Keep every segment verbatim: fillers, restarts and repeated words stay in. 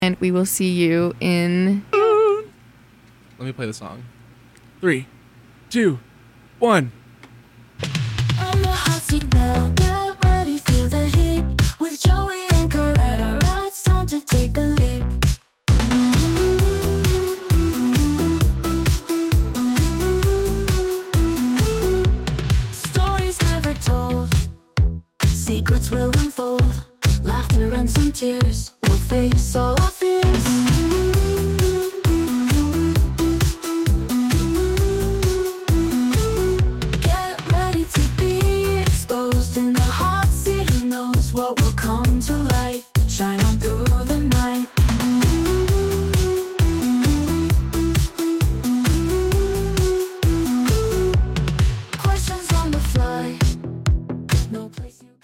And we will see you in... Let me play the song. Three, two, one. On the hot seat now, get ready, feel the heat. With Joey and Coretta, it's time to take a leap. Stories never told, secrets will unfold. Laughter and some tears, we'll face all our fears. Get ready to be exposed in the hot seat. Who knows what will come to light? Shine on through the night. Questions on the fly, no place you can.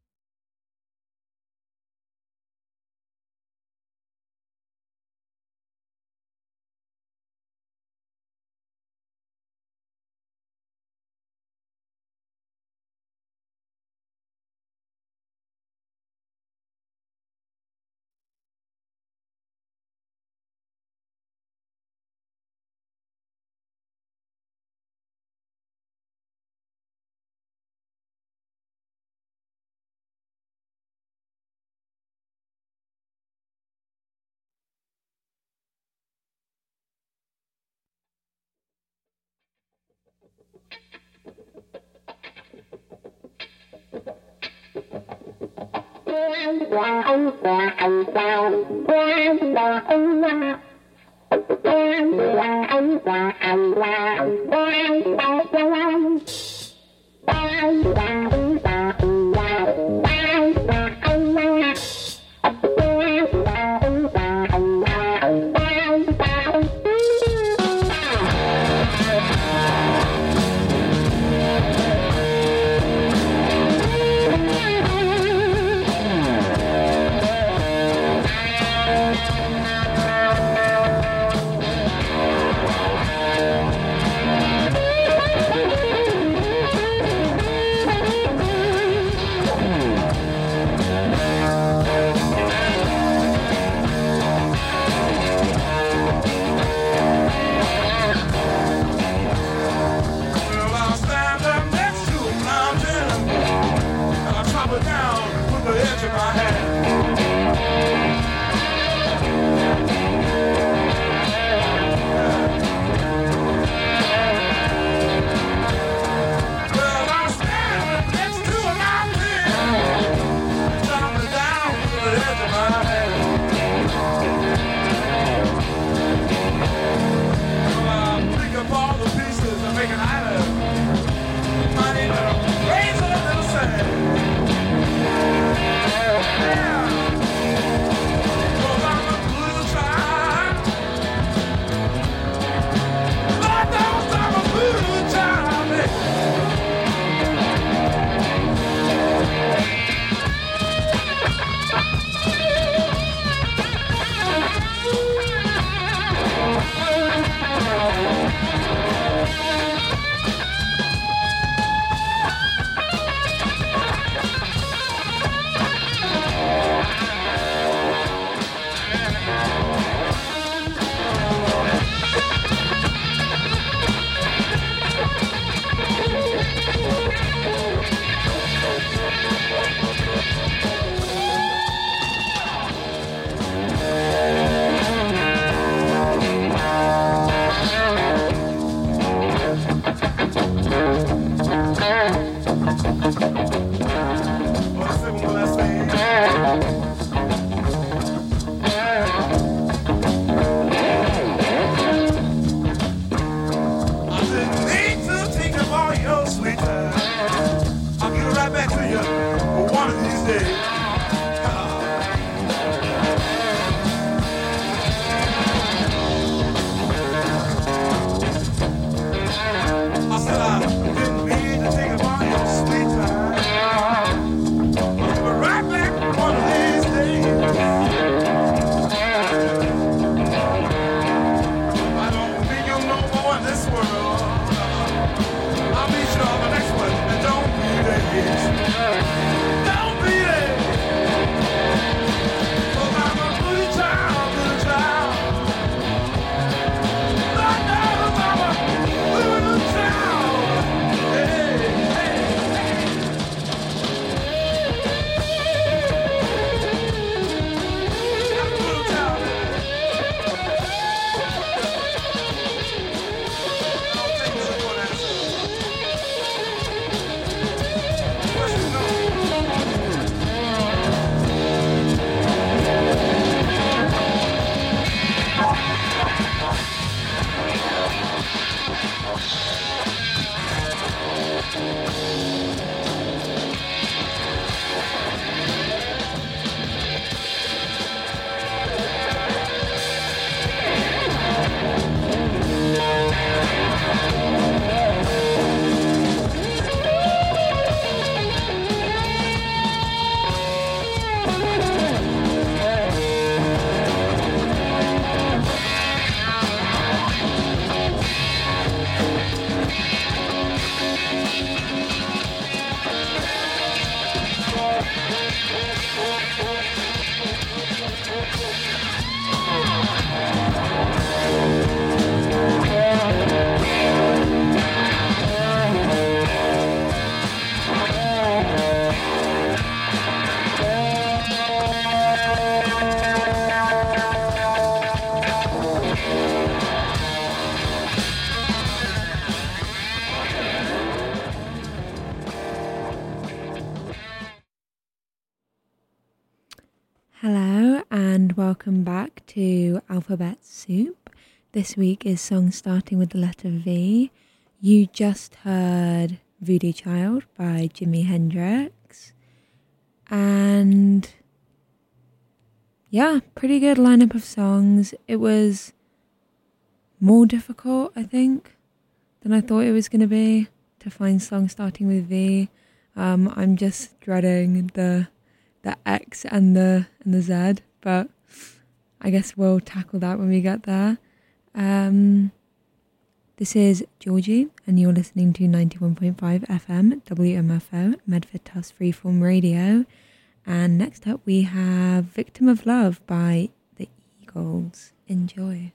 Well, I'll stand up next to a mountain, and I'll chop it down with the edge of my hand. welcome back to Alphabet Soup. This week is songs starting with the letter V. You just heard Voodoo Child by Jimi Hendrix. And yeah, pretty good lineup of songs. It was more difficult, I think, than I thought it was going to be to find songs starting with V. Um, I'm just dreading the the X and the and the Z, but I guess we'll tackle that when we get there. Um, this is Georgie, and you're listening to ninety-one point five F M, W M F O, Medford Tufts Freeform Radio. And next up we have Victim of Love by the Eagles. Enjoy.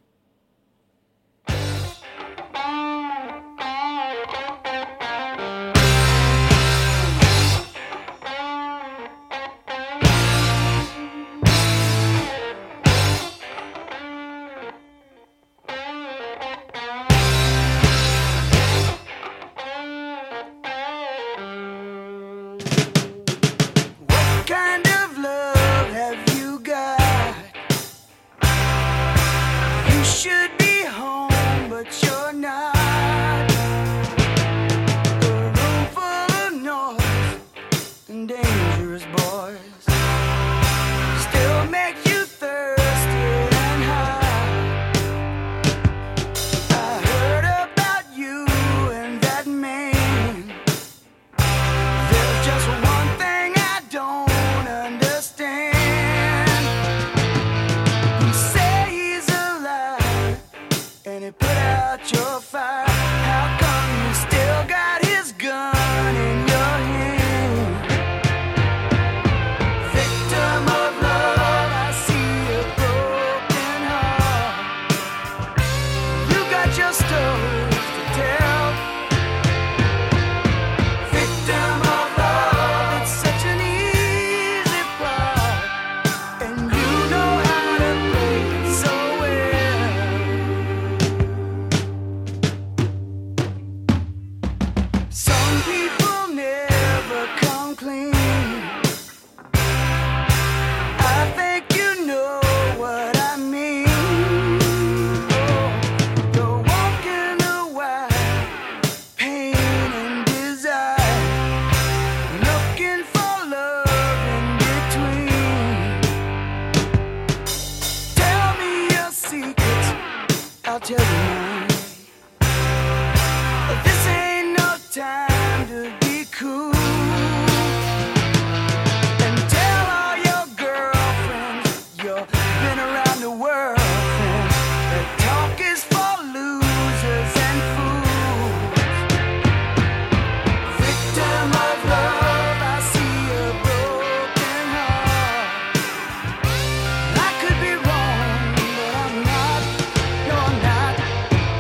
I could be wrong, but I'm not. No, I'm not.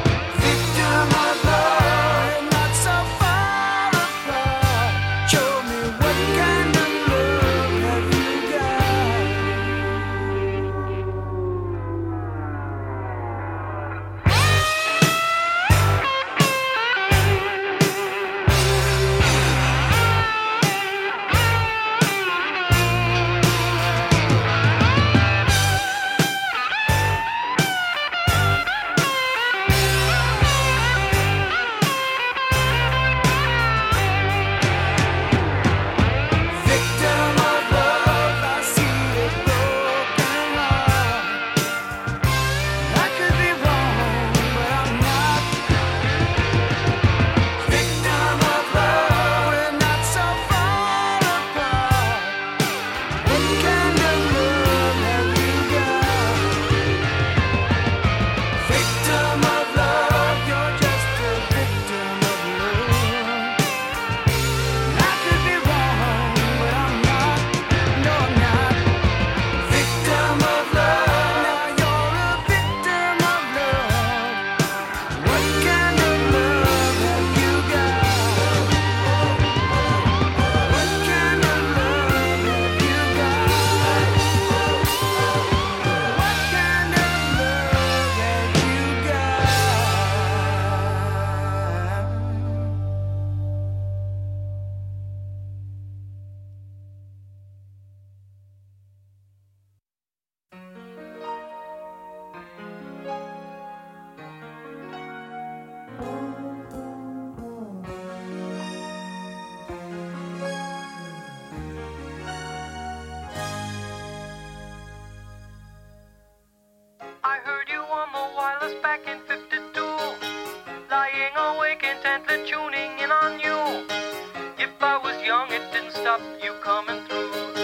I heard you on the wireless back in fifty-two, lying awake intently tuning in on you. If I was young, it didn't stop you coming through.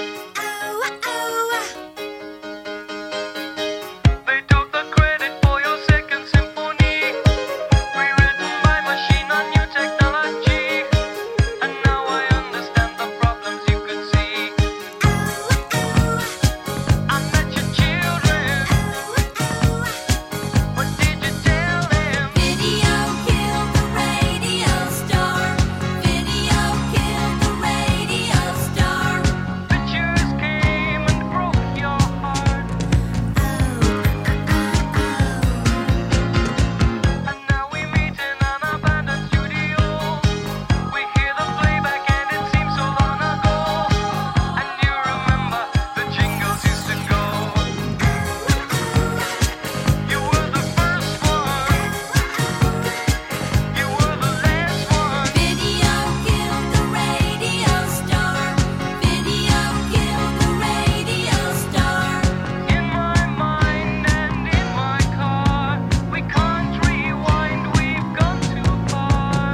They took the credit for your second symphony, rewritten by machine on new technology. And now I understand the problems you could see. I met your children. What did you tell them? Video killed the radio star. Video killed the radio star. Pictures came and broke your heart. And now we meet in an abandoned studio. We hear the playback and it seems so long ago. And you remember the jingles used to go. You were the first one. You were the last one. Video killed the radio star. Video killed the radio star. In my mind and in my car, we can't rewind, we've gone too far.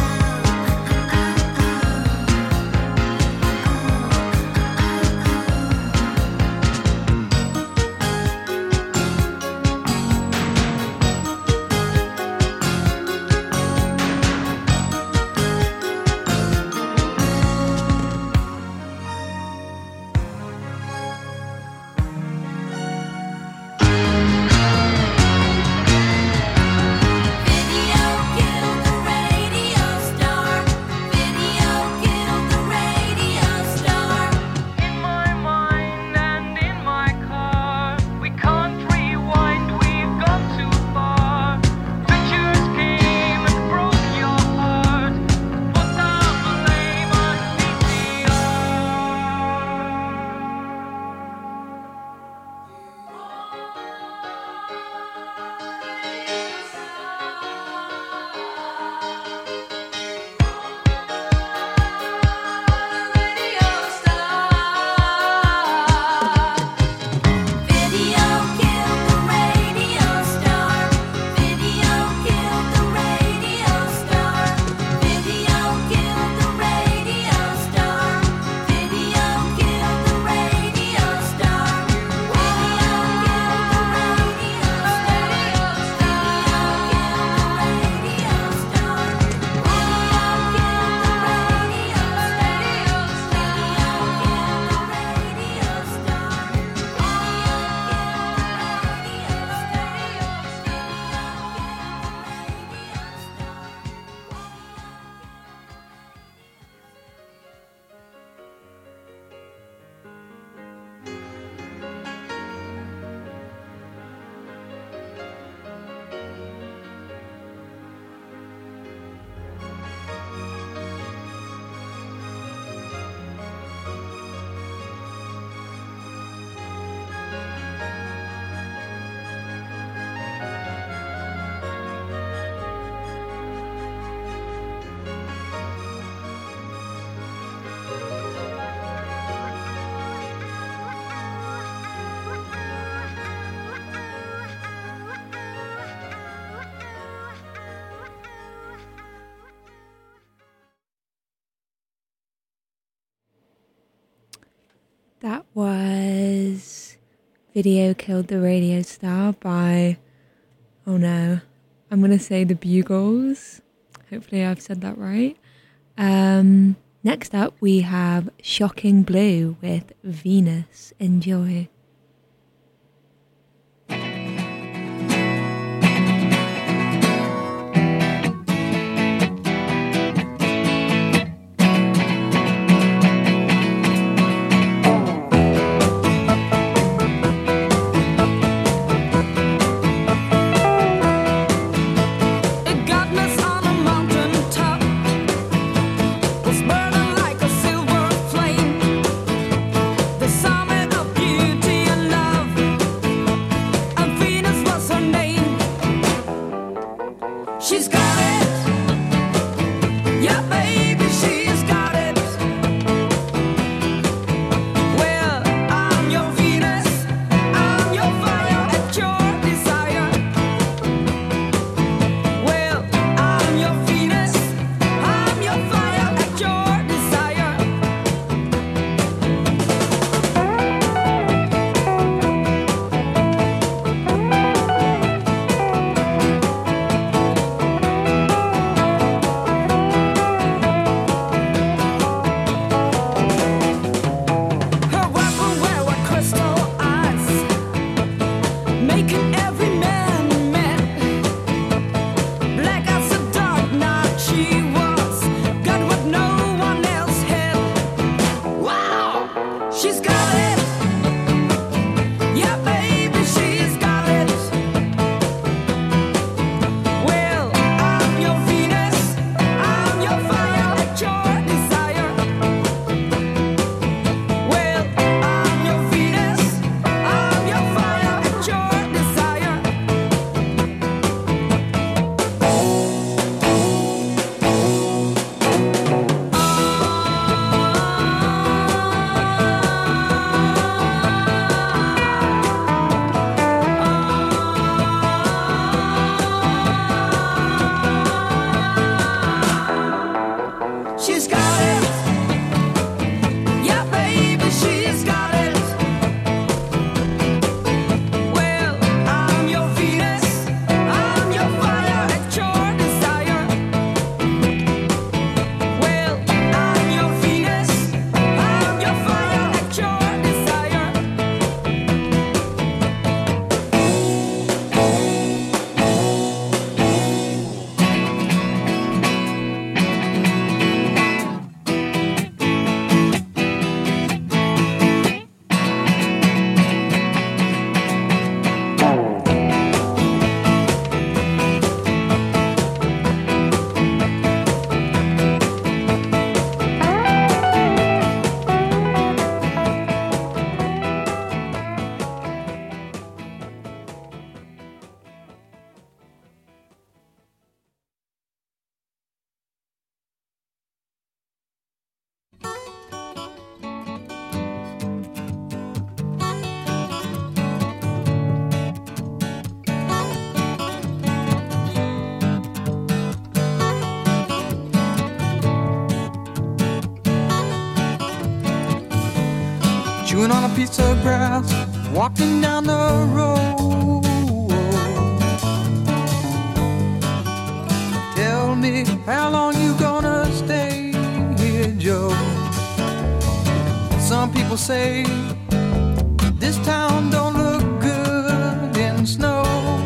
Video killed the radio star. Video killed the radio star. In my mind and in my car, we can't rewind, we've gone too far. Pictures came and broke your heart. Put the blame on V C R. Video killed the radio star. Video killed the radio star. Video killed the radio star. Video killed the radio star. Video killed the radio star. That was Video Killed the Radio Star by, oh no, I'm going to say the Bugles. Hopefully I've said that right. Um, next up we have Shocking Blue with Venus. Enjoy. Godness on a mountain top was burning like a silver flame. The summit of beauty making every man mad. Black as a dark night she was, got what no one else had. Wow, she's got it. Yeah, baby, she's got it. Well, I'm your Venus, I'm your fire, at your desire. Well, I'm your Venus, I'm your fire, at your desire. She's got it. Yeah, baby, she's got it. Well, I'm your Venus, I'm your fire, at your desire. Well, I'm your Venus, I'm your fire, at your desire. Chewing on a piece of grass, walking down the road. Tell me, how long you gonna stay here, Joe? Some people say this town don't look good in snow.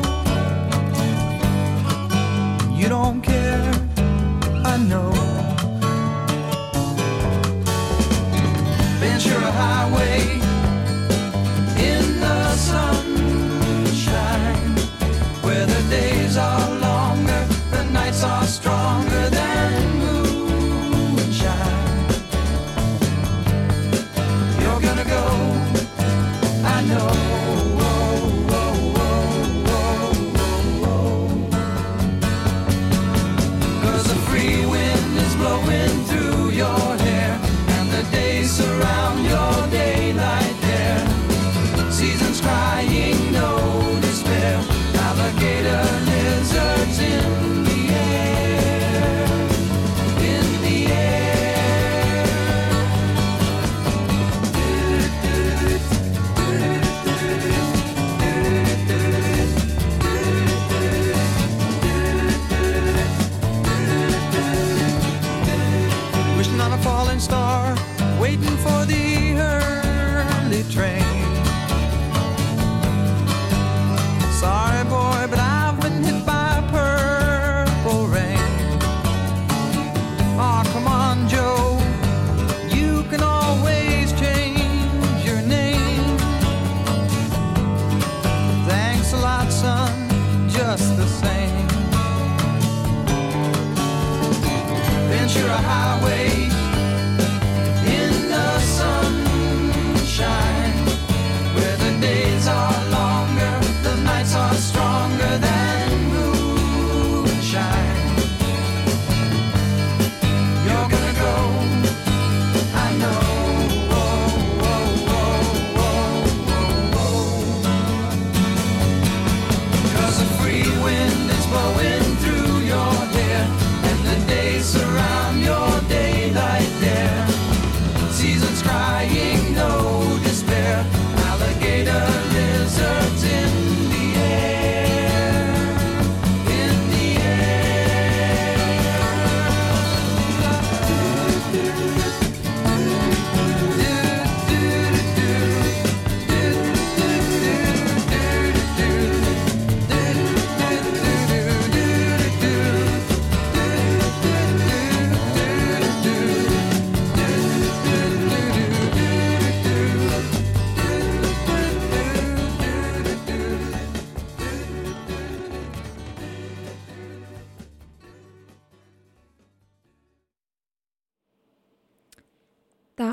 You don't care, I know. Ventura Highway in the sunshine, where the days are longer, the nights are stronger than moonshine. You're gonna go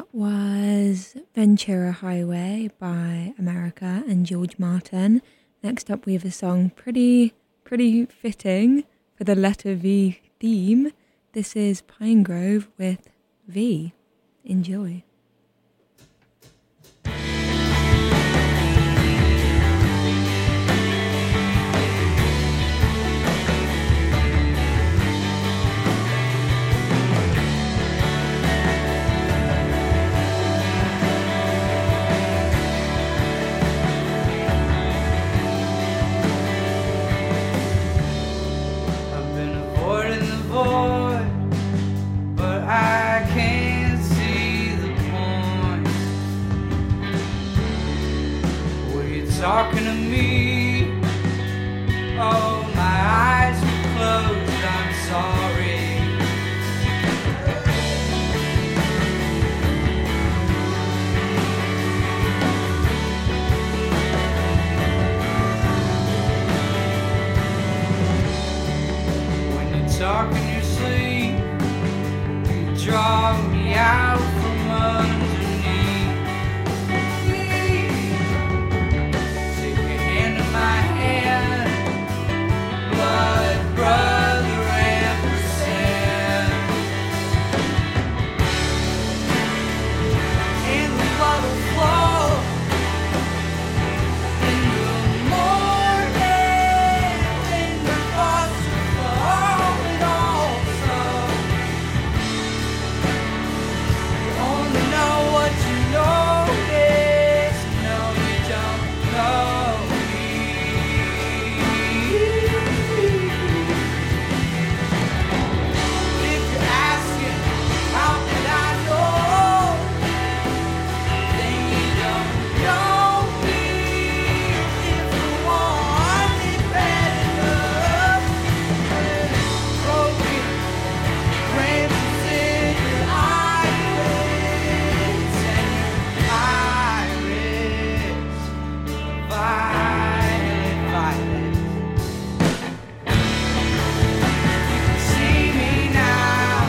was Ventura Highway by America and George Martin. Next up we have a song pretty, pretty fitting for the letter V theme. This is Pine Grove with V. Enjoy. I've been avoiding the void, but I can't see the point. Were you talking to me? Oh, my eyes were closed, I'm sorry. When you talk in your sleep, you draw me out from underneath. Take your hand in my hand, blood brother ampersand. And the blood will flow in the morning when the thoughts are falling also. You only know what you notice. No, you don't know me. If you're asking, how could I know? Then you don't know me. If you want it bad enough, broken branches in your iris and your iris, violet, violet. You can see me now.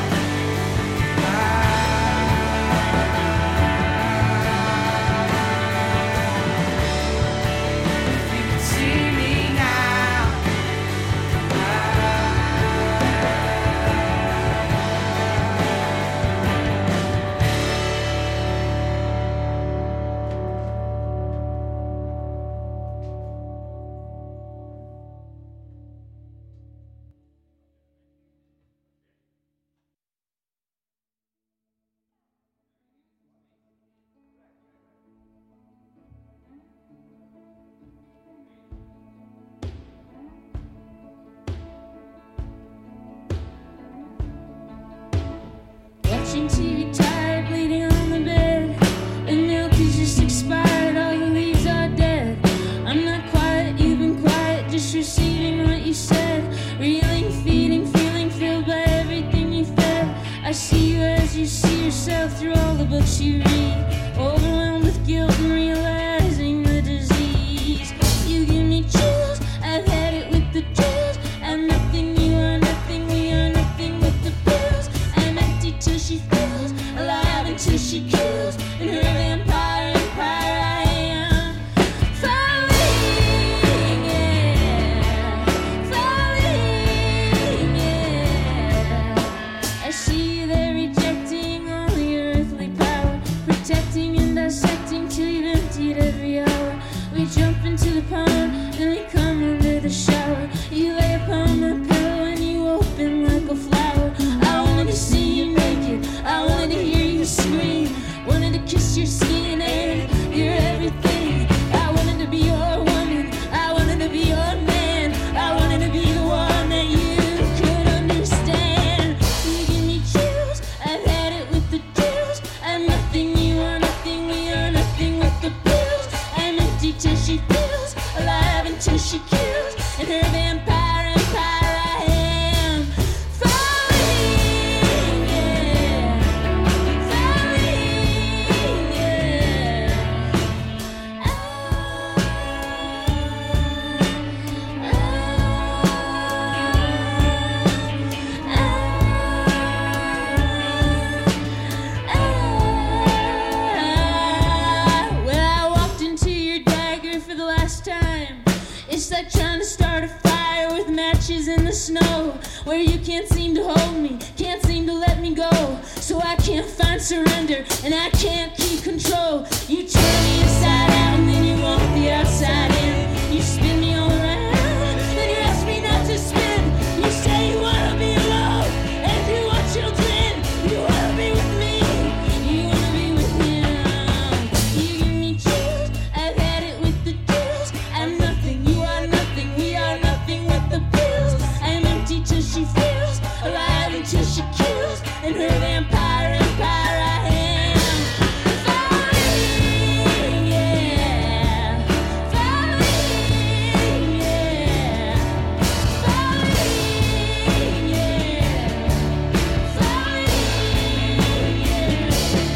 You can see me now. Watching T V, tired, bleeding on the bed. The milk is just expired, all the leaves are dead. I'm not quiet, you've been quiet, just receiving what you said. Reeling, feeding, feeling filled by everything you fed. I see you as you see yourself through all the books you read. Overwhelmed with guilt and realizing the disease. You give me chills, I've had it with the chills. I'm nothing, you are nothing, we are nothing with the pills. I'm empty till she fills, alive until she kills. In her vampire empire I am falling, yeah, falling, yeah. I see you there rejecting all your earthly power, protecting and dissecting till you've emptied every hour. We jump into the pond, then we come under the shower. You lay upon my pillow and you open like a flower. I wanted to see you naked, I wanted to hear you scream, wanted to kiss your skin and your everything. I wanted to be your woman, I wanted to be your man, I wanted to be the one that you could understand. You give me chills, I've had it with the chills. I'm nothing, you are nothing, we are nothing with the pills. I'm empty till she fills, alive until she kills. In her vampire empire I am falling, yeah, falling, yeah. Ah, ah, ah, ah. trying to start a fire with matches in the snow, where you can't seem to hold me, can't seem to let me go. So I can't find surrender, and I can't keep control. You turn me inside out, and then you want the outside in. You spin me all around, then you ask me not to spin. You say you wanna be alone, and you want children. You wanna be with me, you wanna be with him. You give me chills, I've had it with the chills. I'm nothing, you are nothing, we are nothing with the pills. I'm empty till she feels, alive until she kills. And her vampire empire I am. Falling, yeah. Falling, yeah. Falling, yeah. Falling, yeah.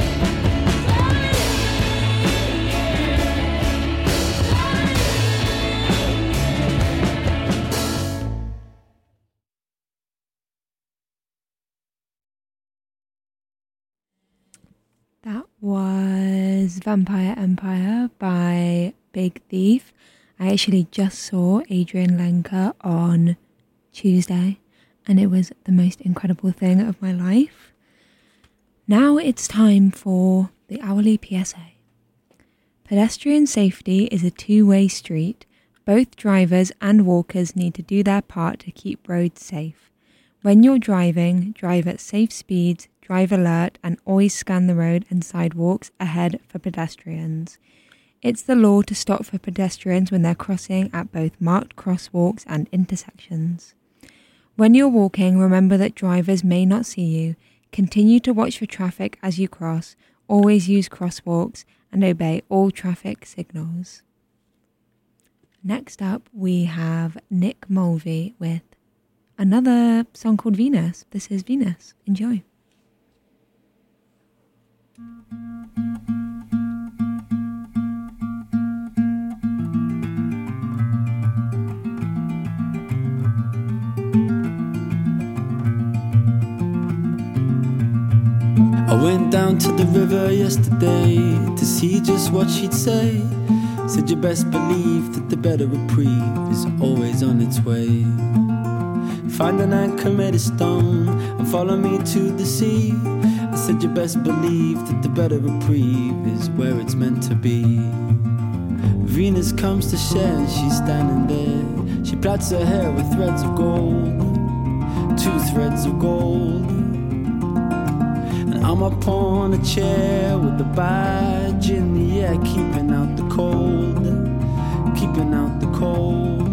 That was Vampire Empire by Big Thief. I actually just saw Adrian Lenker on Tuesday, and it was the most incredible thing of my life. Now it's time for the hourly P S A. Pedestrian safety is a two-way street. Both drivers and walkers need to do their part to keep roads safe. When you're driving, drive at safe speeds, drive alert, and always scan the road and sidewalks ahead for pedestrians. It's the law to stop for pedestrians when they're crossing at both marked crosswalks and intersections. When you're walking, remember that drivers may not see you. Continue to watch for traffic as you cross, always use crosswalks, and obey all traffic signals. Next up, we have Nick Mulvey with another song called Venus. This is Venus. Enjoy. I went down to the river yesterday to see just what she'd say. Said you best believe that the better reprieve is always on its way. Find an anchor, made a stone, and follow me to the sea. I said you best believe that the better reprieve is where it's meant to be. Venus comes to share and she's standing there. She plaits her hair with threads of gold, two threads of gold. And I'm up on a chair with the badge in the air, keeping out the cold, keeping out the cold.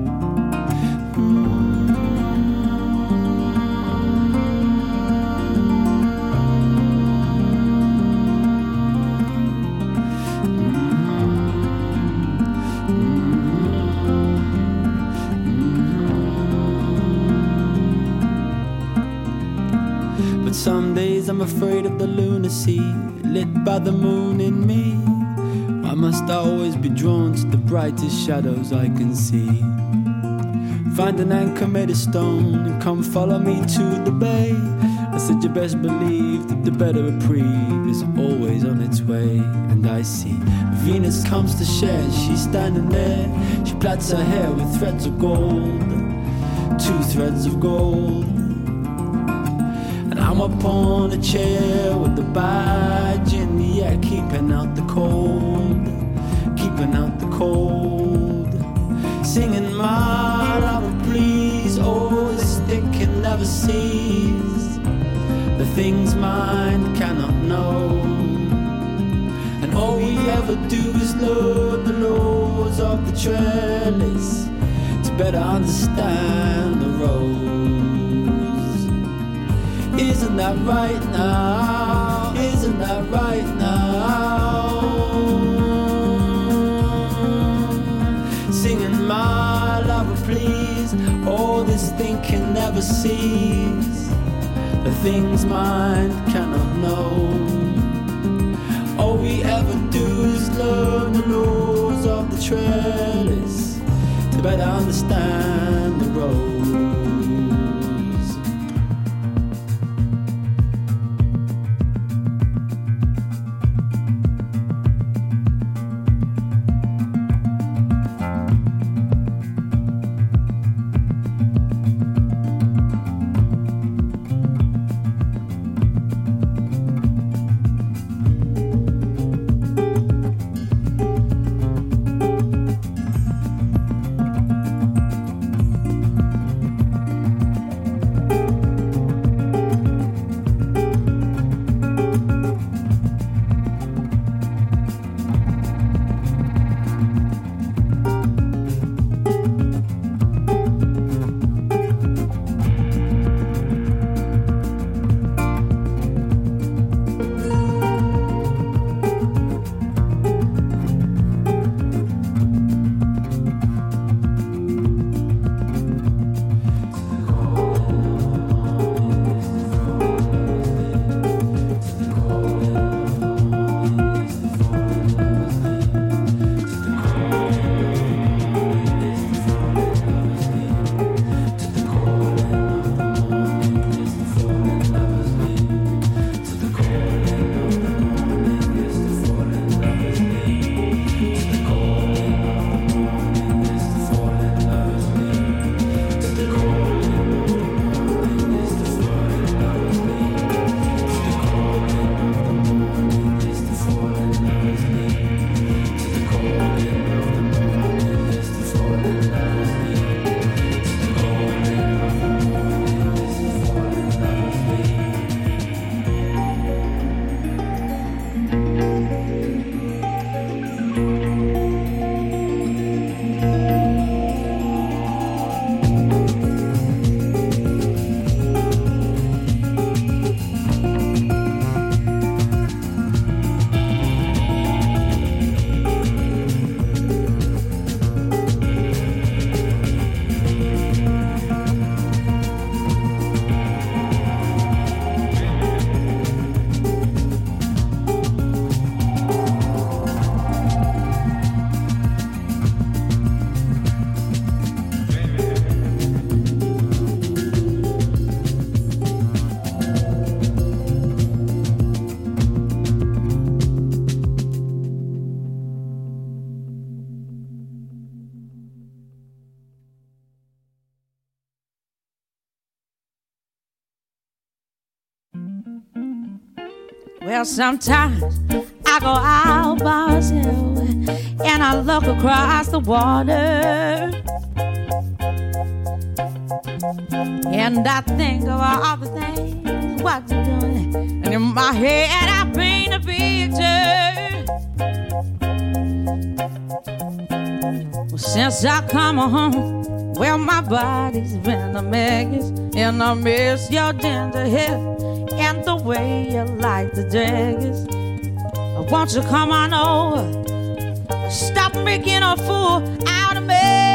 Some days I'm afraid of the lunacy lit by the moon in me. Why must I always be drawn to the brightest shadows I can see? Find an anchor, made of stone, and come follow me to the bay. I said you best believe that the better reprieve is always on its way. And I see Venus comes to share, she's standing there. She plaits her hair with threads of gold, two threads of gold. I'm up on a chair with the badge in the air, keeping out the cold, keeping out the cold. Singing my lover, please, oh, this thinking never sees the things mind cannot know. And all we ever do is learn the laws of the trellis to better understand the road. Isn't that right now? Isn't that right now? Singing my lover, please. All this thinking never sees the things mind cannot know. All we ever do is learn the laws of the trellis to better understand the road. Well, sometimes I go out by myself and I look across the water, and I think of all the things what you're doing, and in my head I paint a picture. Well, since I come home, well, my body's been a mess, and I miss your ginger hair and the way you like the daggers. Won't you come on over? Stop making a fool out of me.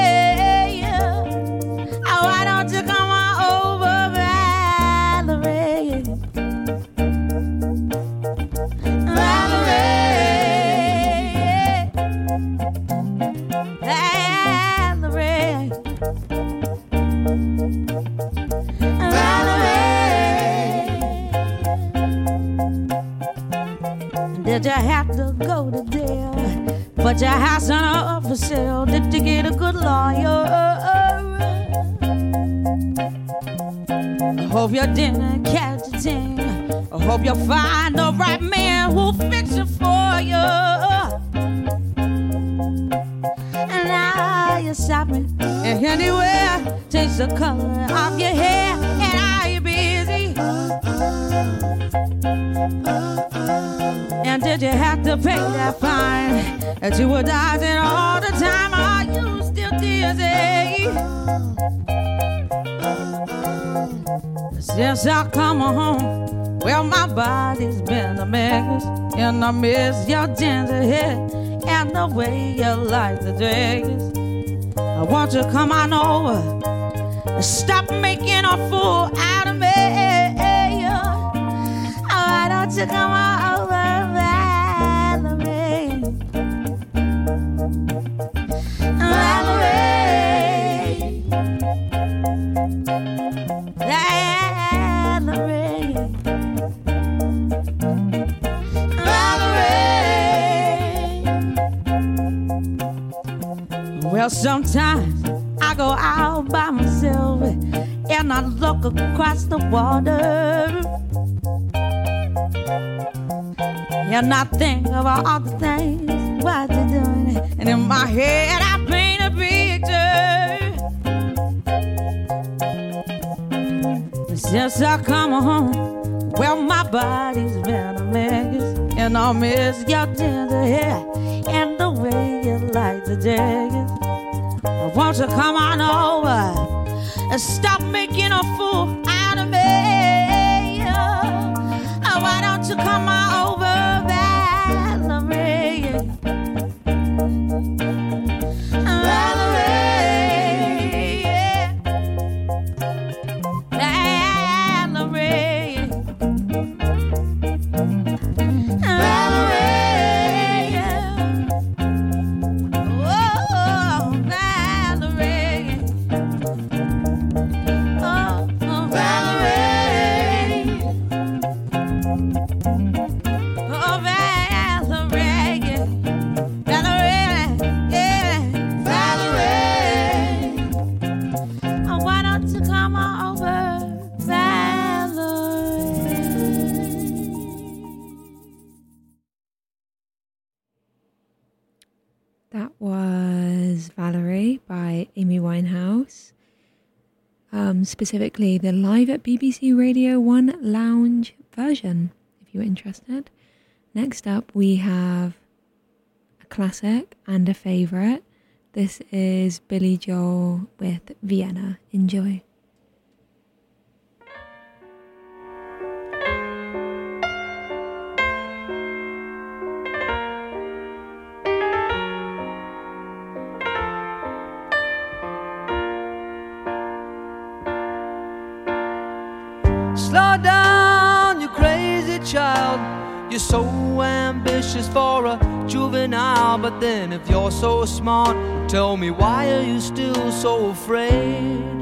Oh, why don't you come on over, Valerie? Valerie, Valerie, Valerie. Did you have to go to jail? But your house on up for sale. Did you get a good lawyer? I hope you didn't catch a thing. I hope you find the right man who'll fix it for you. And now you're shopping anywhere. Change the color of your hair. And are you busy? And did you have to pay that fine that you were dodging all the time? Are you still dizzy? Since I come home, well, my body's been a mess, and I miss your ginger hair and the way you like the dress. I want you to come on over and stop making a fool out of me. Why don't you come on over, Valerie? Valerie, Valerie, Valerie. Well, sometimes I go out by myself and I look across the water, and I think about all the things what you're doing, and in my head I paint a picture. Since I come home, well, my body's been a mess, and I miss your ginger hair and the way you like the daggers. Won't you come on over and stop making a fool out of me? Oh, why don't you come on over, Valerie? Valerie, Valerie, Valerie, oh, Valerie, oh, oh, Valerie, oh, Valerie, Valerie, yeah, Valerie. Oh, why don't you come on over, Valerie? That was Valerie by Amy Winehouse. Um, specifically the live at B B C Radio one lounge version, if you're interested. Next up, we have a classic and a favourite. This is Billy Joel with Vienna. Enjoy. Slow down, you crazy child. You're so ambitious for a juvenile. But then if you're so smart, tell me, why are you still so afraid?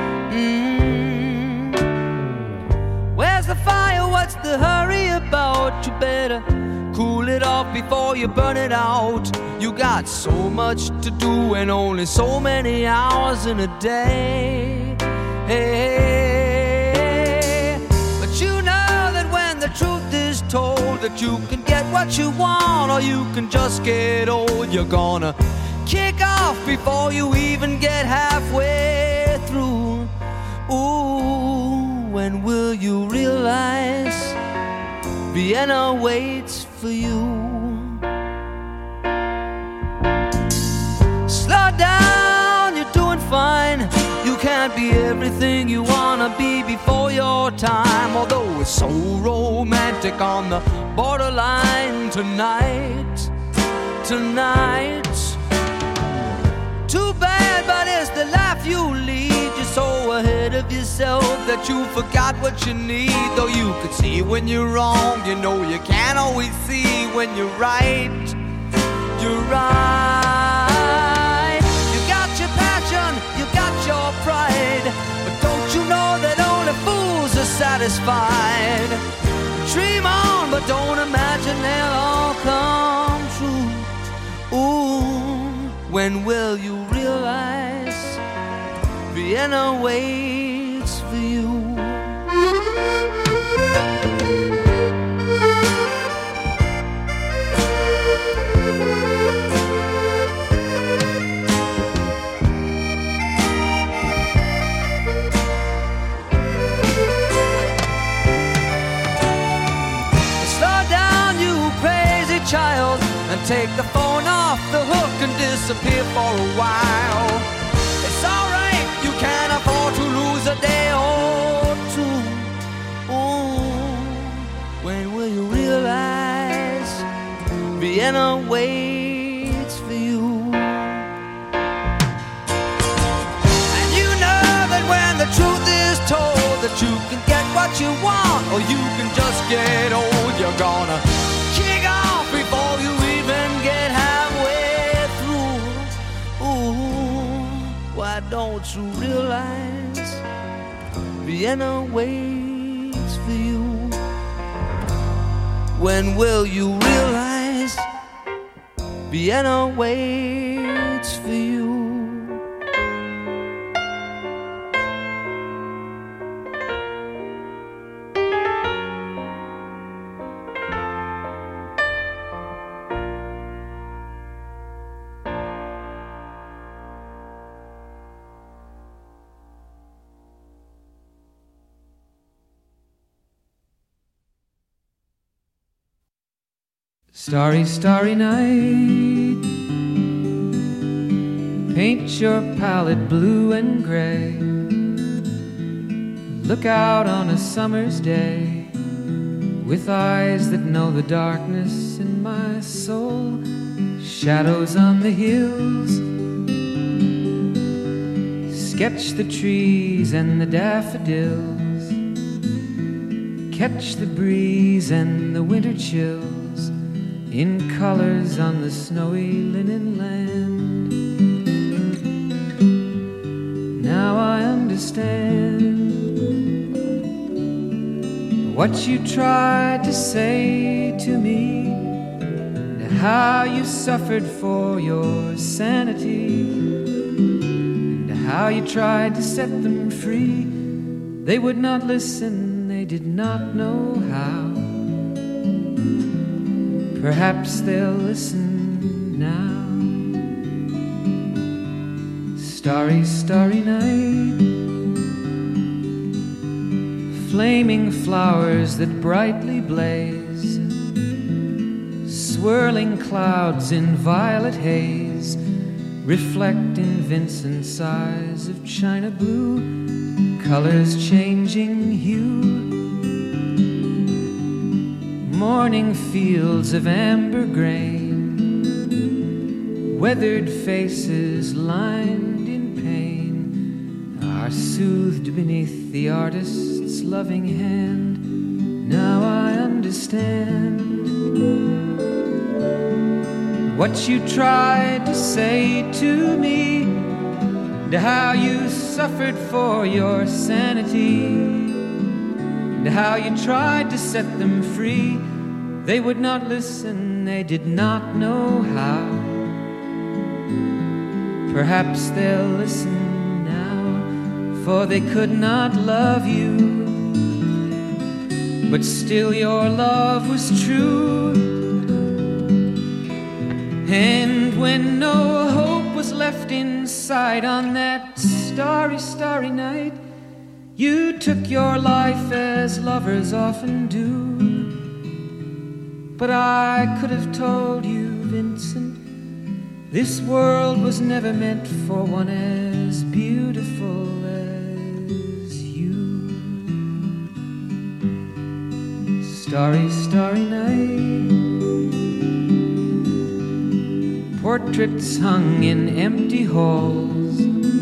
Mm. Where's the fire? What's the hurry about? You better cool it off before you burn it out. You got so much to do and only so many hours in a day. Hey, but you know that when the truth is told that you can get what you want or you can just get old. You're gonna kick off before you even get halfway through. Ooh, when will you realize Vienna waits for you? Slow down, you're doing fine. You can't be everything you wanna be before your time. Although it's so romantic on the borderline tonight, tonight. Too bad, but it's the life you lead. You're so ahead of yourself that you forgot what you need. Though you could see when you're wrong, you know you can't always see when you're right. You're right. You got your passion, you got your pride, but don't you know that only fools are satisfied? Dream on, but don't imagine they'll all come true. Ooh, when will you realize Vienna waits for you? Child, and take the phone off the hook and disappear for a while. It's alright, you can't afford to lose a day or two. Ooh, when will you realize Vienna waits for you? And you know that when the truth is told that you can get what you want or you can just get old, you're gonna kick off before you even get halfway through. Ooh, why don't you realize Vienna waits for you? When will you realize Vienna waits for you? Starry, starry night, paint your palette blue and gray. Look out on a summer's day with eyes that know the darkness in my soul. Shadows on the hills, sketch the trees and the daffodils, catch the breeze and the winter chills in colors on the snowy linen land. Now I understand what you tried to say to me, and how you suffered for your sanity, and how you tried to set them free. They would not listen, they did not know how. Perhaps they'll listen now. Starry, starry night, flaming flowers that brightly blaze, swirling clouds in violet haze, reflect in Vincent's eyes of china blue, colors changing hue. Morning fields of amber grain, weathered faces lined in pain, are soothed beneath the artist's loving hand. Now I understand what you tried to say to me, and how you suffered for your sanity, and how you tried to set them free. They would not listen, they did not know how. Perhaps they'll listen now, for they could not love you. but still your love was true. And when no hope was left inside on that starry, starry night, you took your life as lovers often do. But I could have told you, Vincent, this world was never meant for one as beautiful as you. Starry, starry night, portraits hung in empty halls,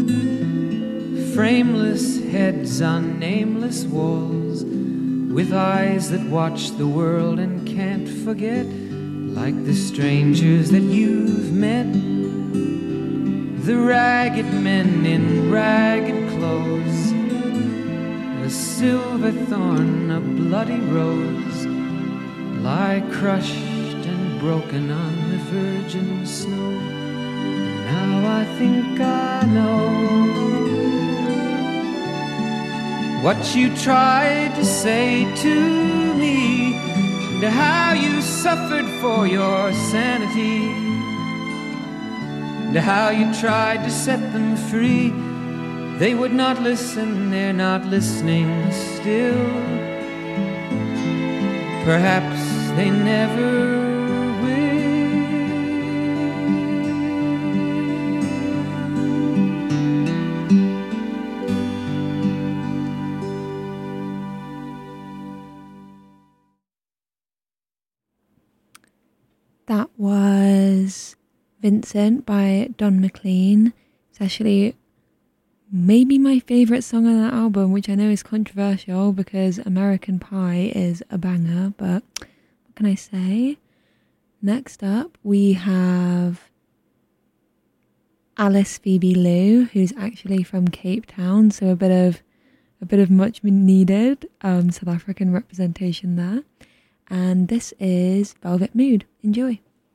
frameless heads on nameless walls, with eyes that watch the world and can't forget, like the strangers that you've met, the ragged men in ragged clothes, a silver thorn, a bloody rose, lie crushed and broken on the virgin snow. And now I think I know what you tried to say to me, and how you suffered for your sanity, and how you tried to set them free. They would not listen, they're not listening still. Perhaps they never That was Vincent by Don McLean. It's actually maybe my favourite song on that album, which I know is controversial because American Pie is a banger, but what can I say? Next up, we have Alice Phoebe Lou, who's actually from Cape Town, so a bit of a bit of much needed um, South African representation there. And this is Velvet Mood. Enjoy.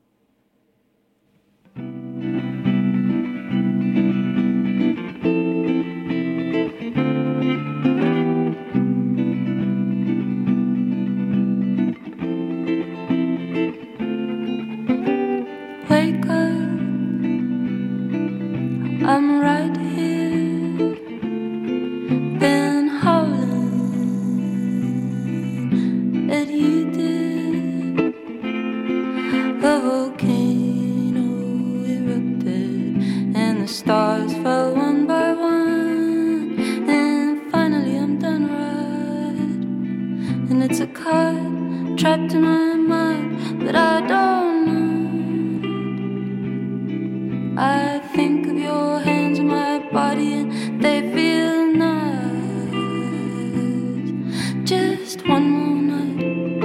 Wake up, I'm right here, been howling at you, dear. The volcano erupted and the stars fell one by one, and finally I'm done right, and it's a cut trapped in my mind that I don't know. I think of your hands on my body and they feel nice. Just one more night,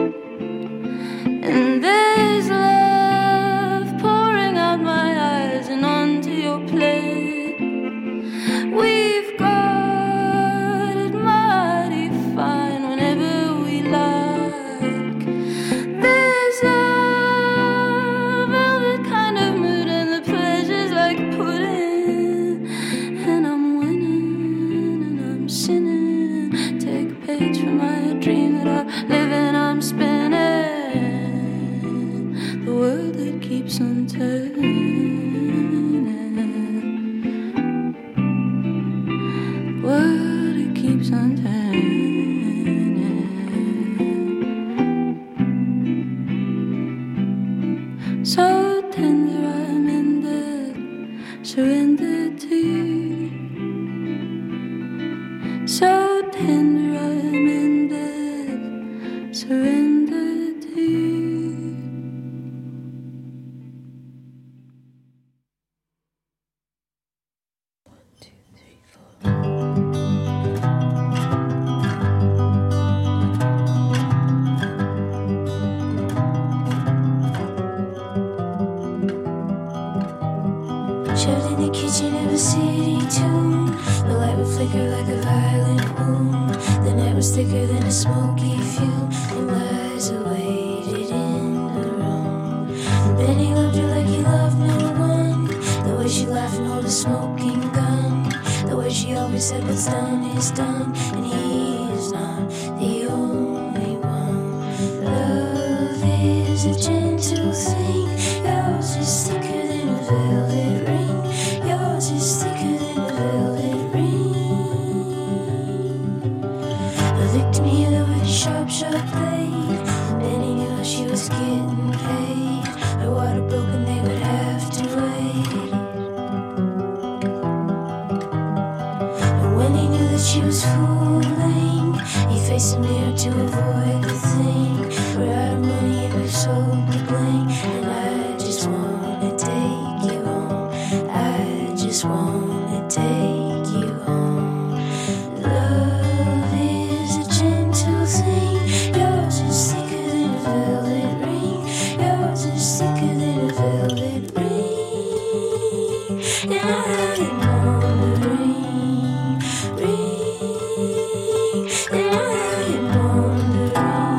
and there's love pouring out my eyes and onto your plate. We've got it mighty fine whenever we like. There's a velvet kind of mood and the pleasure's like pudding, and I'm winning and I'm sinning. Take a page from my dream that I live in, I'm spinning the world that keeps on turning, the world that keeps on turning. So tender I'm in bed, surrendered to you. So tender I'm in bed, surrendered to you. Shoved in the kitchen of a city tune. The light would flicker like a violent wound. The night was thicker than a smoky fume, and lies awaited in the room. And Benny loved her like he loved no one. The way she laughed and held a smoking gun. The way she always said what's done is done, and he is not the only one. that she was fooling. He faced the mirror to avoid the thing. We're out of money and we've sold the bling. And I just wanna take you home. I just wanna take you home. Love is a gentle thing. Yours is thicker than a velvet ring. Yours is thicker than a velvet ring. And I get wandering, ring. And I get wandering.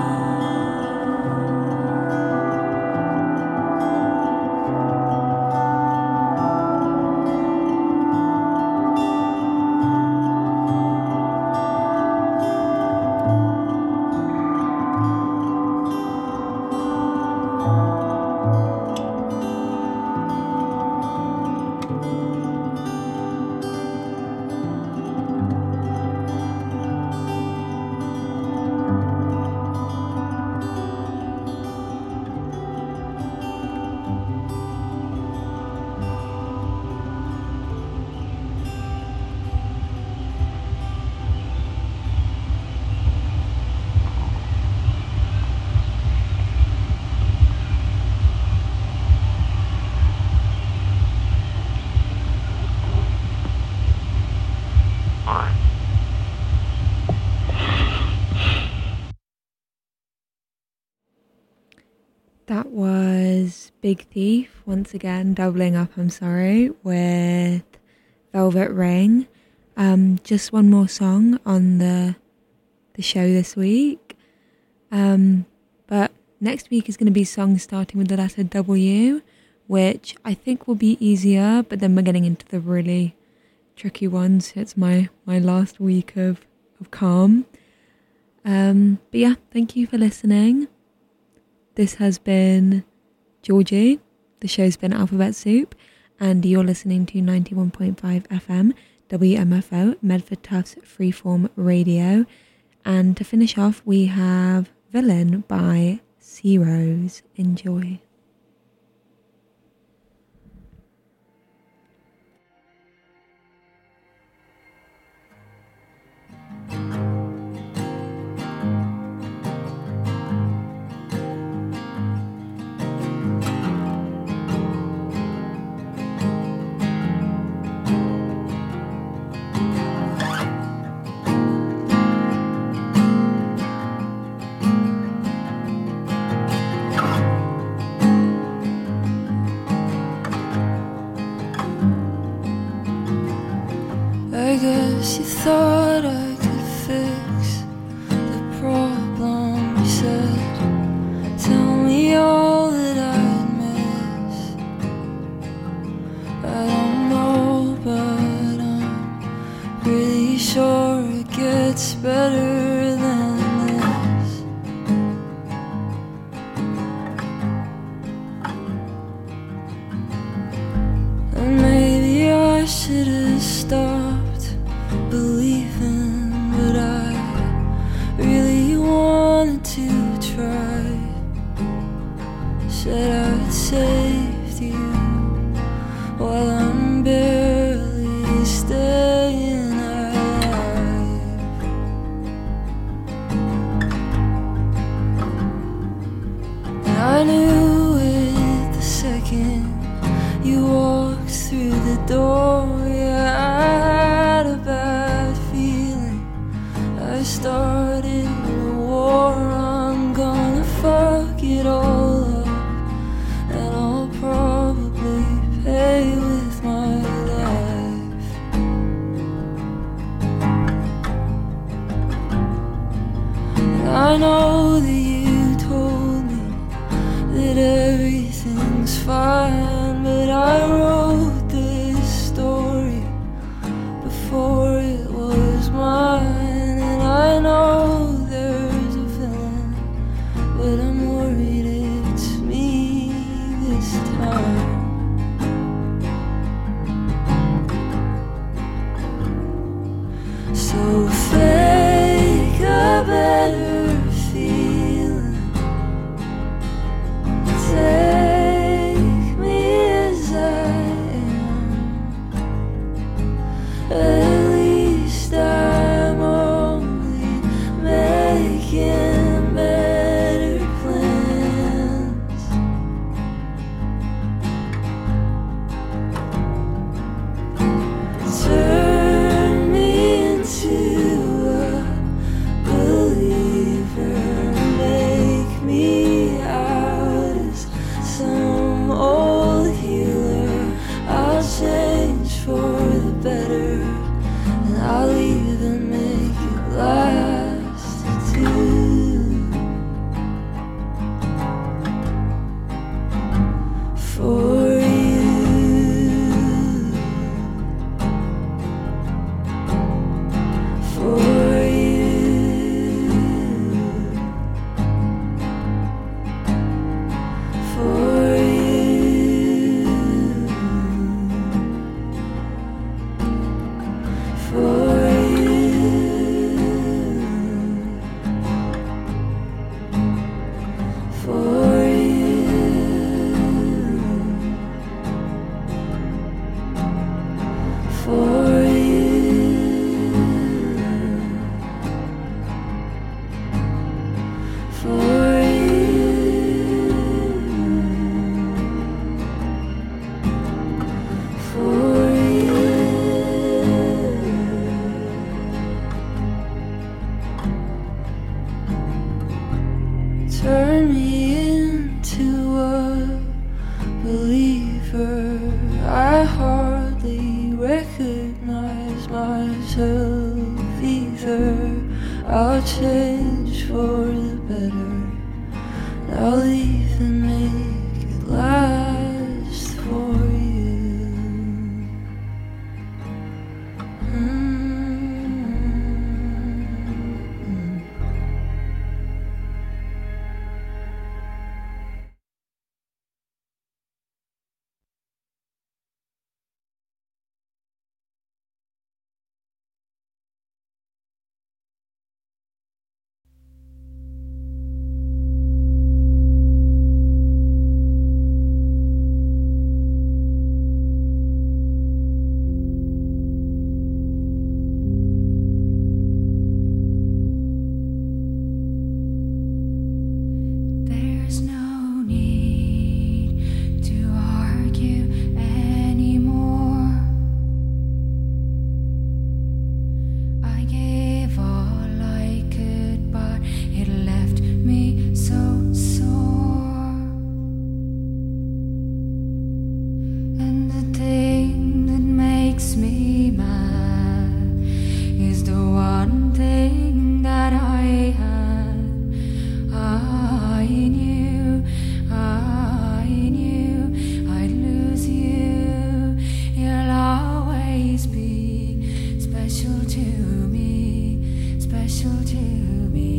That was Big Thief, once again, doubling up, I'm sorry, with Velvet Ring. Um, just one more song on the the show this week. Um, but next week is going to be songs starting with the letter W, which I think will be easier, but then we're getting into the really tricky ones. It's my, my last week of, of calm. Um, but yeah, thank you for listening. This has been Georgie. The show's been Alphabet Soup, and you're listening to ninety-one point five F M, W M F O, Medford Tufts Freeform Radio. And to finish off, we have Villain by Sea Rose. Enjoy. I guess you thought I could fix the problem. You said, tell me all that I'd miss. I don't know, but I'm pretty sure it gets better than this. And maybe I should have stopped believing, but I really wanted to try. Said I'd saved you while I'm barely staying alive. And I knew it the second you walked through the door. Yeah, I had a bad feeling. I started a war. I'm gonna fuck it all up, and I'll probably pay with my life. And I know that you told me that everything's fine, but I wrote this story before it was mine. And I know there's a villain, but I'm worried it's me this time. So fake a better feeling. Take me as I am. At least I her. I'll change for the better. I'll leave and make it last for you. Mm-hmm. There's no need to argue anymore. I gave all I could, but it left me so sore. And the thing that makes me mad is the one thing that I had. I knew, I knew I'd lose you. You'll always be special to me, special to me.